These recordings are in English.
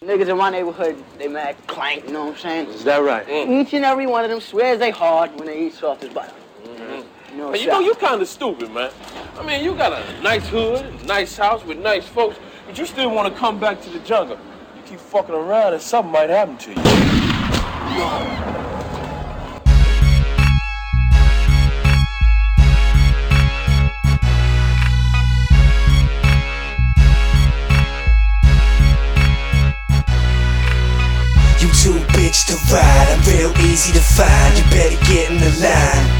Niggas in my neighborhood, they mad clank, you know what I'm saying? Is that right? Each and every one of them swears they hard when they eat soft as butter. You know, you kind of stupid, man. I mean, you got a nice hood, nice house with nice folks, but you still want to come back to the jungle. You keep fucking around and something might happen to you. You too bitch to ride, I'm real easy to find. You better get in the line.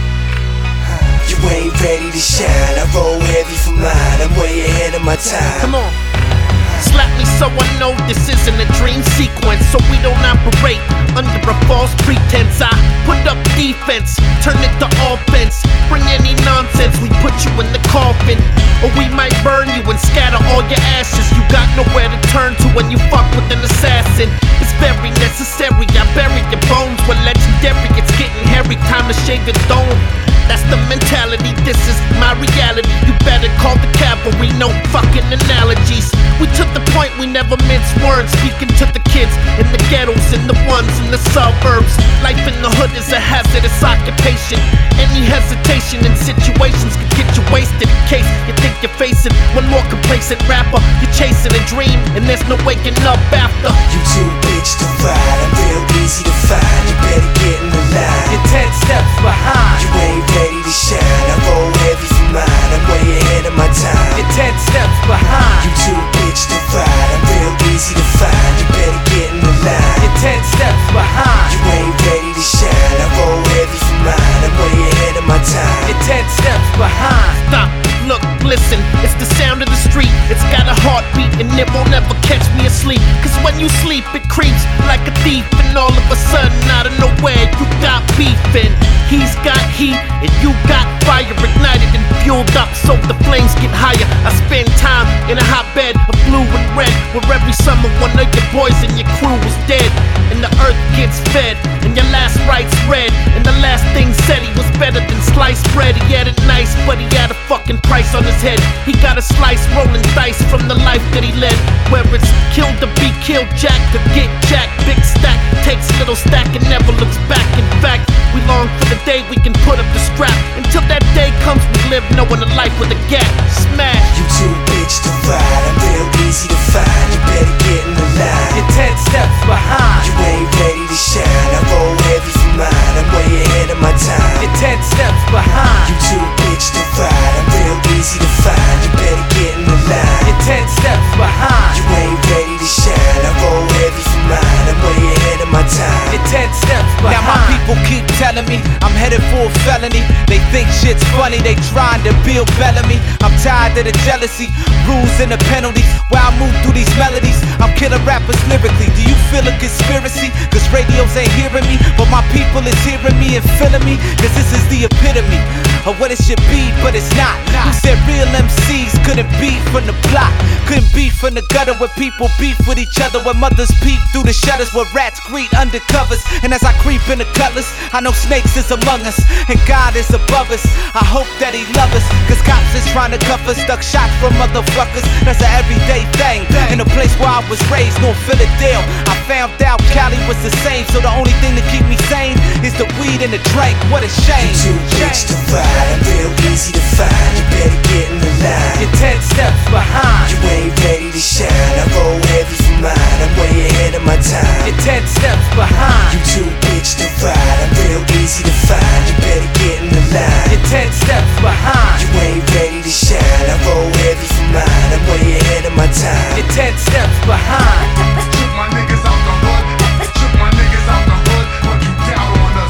You ain't ready to shine, I roll heavy for mine. I'm way ahead of my time. Come on, slap me so I know this isn't a dream sequence, so we don't operate under a false pretense. I put up defense, turn it to offense. Bring any nonsense, we put you in the coffin, or we might burn you and scatter all your ashes. You got nowhere to turn to when you fuck with an assassin. It's very necessary, I bury your bones. We're legendary, it's getting hairy, time to shave your dome. That's the mentality, this is my reality. You better call the cavalry, no fucking analogies. We took the point, we never mince words. Speaking to the kids in the ghettos and the ones in the suburbs. Life in the hood is a hazardous occupation. Any hesitation in situations could get you wasted. In case you think you're facing one more complacent rapper, you're chasing a dream and there's no waking up after. You too bitch to ride, I'm real easy to find. You better get in the line. You're 10 steps behind. You ain't ready to shine, I roll heavy for mine. I'm way ahead of my time. You're 10 steps behind. You too bitch to ride, I'm real easy to find. You better get in the line. You're 10 steps behind. You ain't ready to shine, I roll heavy for mine. I'm way ahead of my time. You're 10 steps behind. Stop, look, listen, it's the sound of the street. It's got a heartbeat and it won't ever catch me asleep. Cause when you sleep it creeps like a thief, and all of a sudden out of nowhere you got beefing. He's got heat and you got fire ignited and fueled up so the flames get higher. I spend time in a hotbed of blue and red, where every summer one of your boys and your crew was dead, and the earth gets fed and your last rites read, and the last thing said he was better than sliced bread. He had it nice but he had a fucking price on his head. He got a slice rolling dice from the life that he led, where it's killed to be killed, jack to get jack. Big stack takes little stack and never looks back. In fact, we long for the day we can put up the strap. Until that day comes, we live knowing a life with a gap. Smash. You too bitch to ride, I'm real easy to find. You better get in the line. You're 10 steps behind. You ain't ready to shine, I roll heavy for mine. I'm way ahead of my time. You're 10 steps behind. You too bitch to ride, I'm real easy to find. You better get in the line. You're 10 steps behind. You ain't ready to shine, I roll heavy for mine. I'm way ahead of my time. You're 10 steps behind. Now my people keep telling me I'm headed for a felony. They think shit's funny, they trying to build Bellamy. I'm tired of the jealousy, rules and the penalties. While I move through these melodies, I'm killing rappers lyrically. Do you feel a conspiracy? Cause radios ain't hearing me, but my people is hearing me and feeling me. Cause this is the epitome of what it should be, but it's not. Who said real MCs couldn't be from the block? Couldn't be from the gutter where people beef with each other, where mothers peep through the shutters, where rats greet undercovers. And as I creep in the cutlass, I know snakes is among us and God is above us. I hope that he love us, cause cops is trying to cuff us. Duck shots from motherfuckers, that's an everyday thing. In the place where I was raised, North Philadelphia, I found out Cali was the same. So the only thing to keep me sane is the weed and the drink. What a shame. You too bitch to ride, I'm real easy to find. You better get in the line. You're 10 steps behind. You ain't ready to shine, I roll heavy for mine. I'm way ahead of my time. You're 10 steps behind. You too bitch to ride, I'm real easy to find. You better get in the line. You're 10 steps behind. You ain't ready to shine, I roll heavy for mine. I'm way ahead of my time. You're 10 steps behind. Took my niggas out the hood. Took my niggas out the hood. Put you down on us.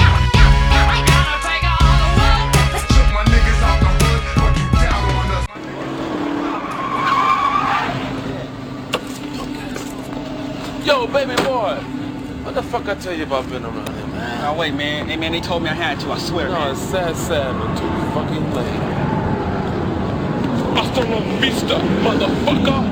Took my niggas out the hood. Put you down on us. Yo, baby boy, what the fuck I tell you about being around here, man? Oh, wait, man. Hey, man, they told me I had to. I swear, No, man. it's sad, but too fucking late. Hasta la vista, motherfucker.